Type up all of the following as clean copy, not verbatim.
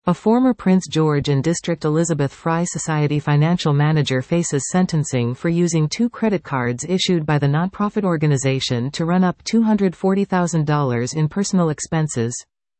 A former Prince George and District Elizabeth Fry Society financial manager faces sentencing for using 2 credit cards issued by the nonprofit organization to run up $240,000 in personal expenses.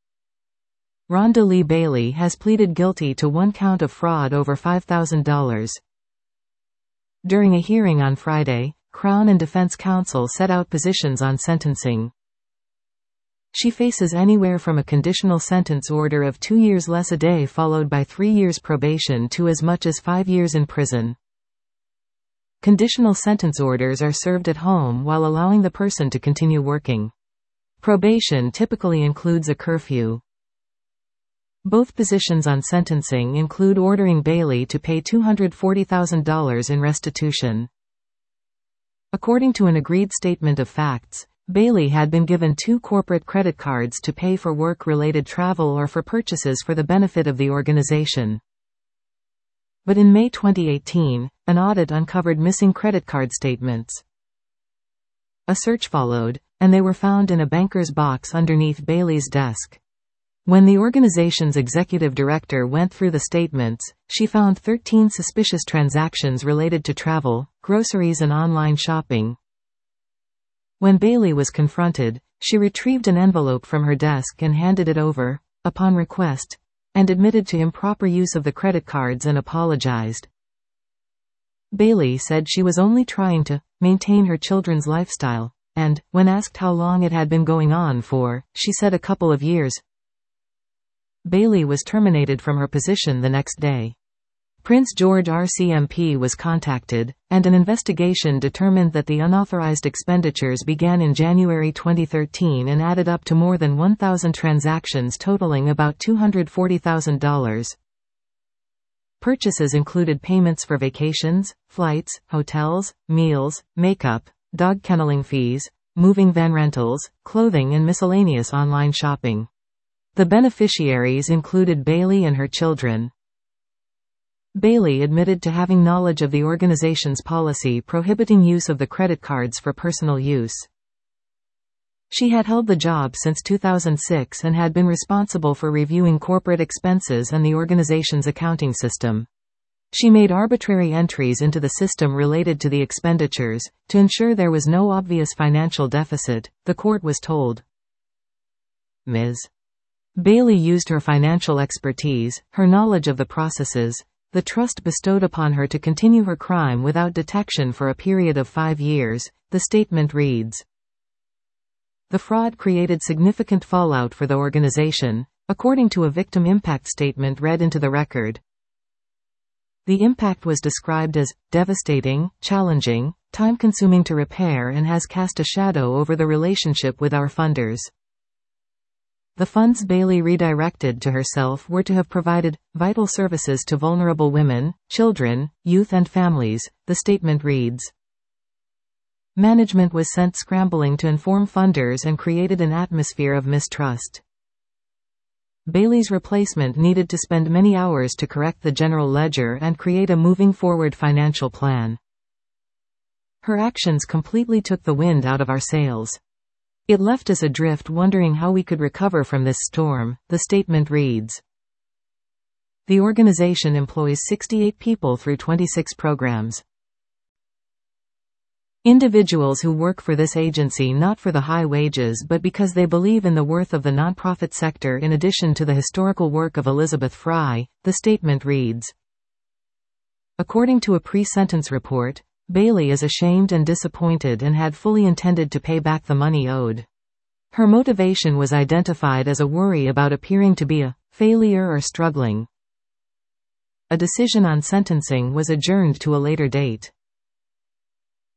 Rhonda Lee Bailey has pleaded guilty to 1 count of fraud over $5,000. During a hearing on Friday, Crown and Defense Counsel set out positions on sentencing. She faces anywhere from a conditional sentence order of 2 years less a day followed by 3 years probation to as much as 5 years in prison. Conditional sentence orders are served at home while allowing the person to continue working. Probation typically includes a curfew. Both positions on sentencing include ordering Bailey to pay $240,000 in restitution. According to an agreed statement of facts, Bailey had been given 2 corporate credit cards to pay for work-related travel or for purchases for the benefit of the organization. But in May 2018, an audit uncovered missing credit card statements. A search followed, and they were found in a banker's box underneath Bailey's desk. When the organization's executive director went through the statements, she found 13 suspicious transactions related to travel, groceries and online shopping. When Bailey was confronted, she retrieved an envelope from her desk and handed it over, upon request, and admitted to improper use of the credit cards and apologized. Bailey said she was only trying to maintain her children's lifestyle, and, when asked how long it had been going on for, she said a couple of years. Bailey was terminated from her position the next day. Prince George RCMP was contacted, and an investigation determined that the unauthorized expenditures began in January 2013 and added up to more than 1,000 transactions totaling about $240,000. Purchases included payments for vacations, flights, hotels, meals, makeup, dog kenneling fees, moving van rentals, clothing and miscellaneous online shopping. The beneficiaries included Bailey and her children. Bailey admitted to having knowledge of the organization's policy prohibiting use of the credit cards for personal use. She had held the job since 2006 and had been responsible for reviewing corporate expenses and the organization's accounting system. She made arbitrary entries into the system related to the expenditures, to ensure there was no obvious financial deficit, the court was told. Ms. Bailey used her financial expertise, her knowledge of the processes, the trust bestowed upon her to continue her crime without detection for a period of 5 years, the statement reads. The fraud created significant fallout for the organization, according to a victim impact statement read into the record. The impact was described as devastating, challenging, time-consuming to repair and has cast a shadow over the relationship with our funders. The funds Bailey redirected to herself were to have provided vital services to vulnerable women, children, youth and families, the statement reads. Management was sent scrambling to inform funders and created an atmosphere of mistrust. Bailey's replacement needed to spend many hours to correct the general ledger and create a moving forward financial plan. Her actions completely took the wind out of our sails. It left us adrift wondering how we could recover from this storm, the statement reads. The organization employs 68 people through 26 programs. Individuals who work for this agency not for the high wages but because they believe in the worth of the nonprofit sector in addition to the historical work of Elizabeth Fry, the statement reads. According to a pre-sentence report, Bailey is ashamed and disappointed and had fully intended to pay back the money owed. Her motivation was identified as a worry about appearing to be a failure or struggling. A decision on sentencing was adjourned to a later date.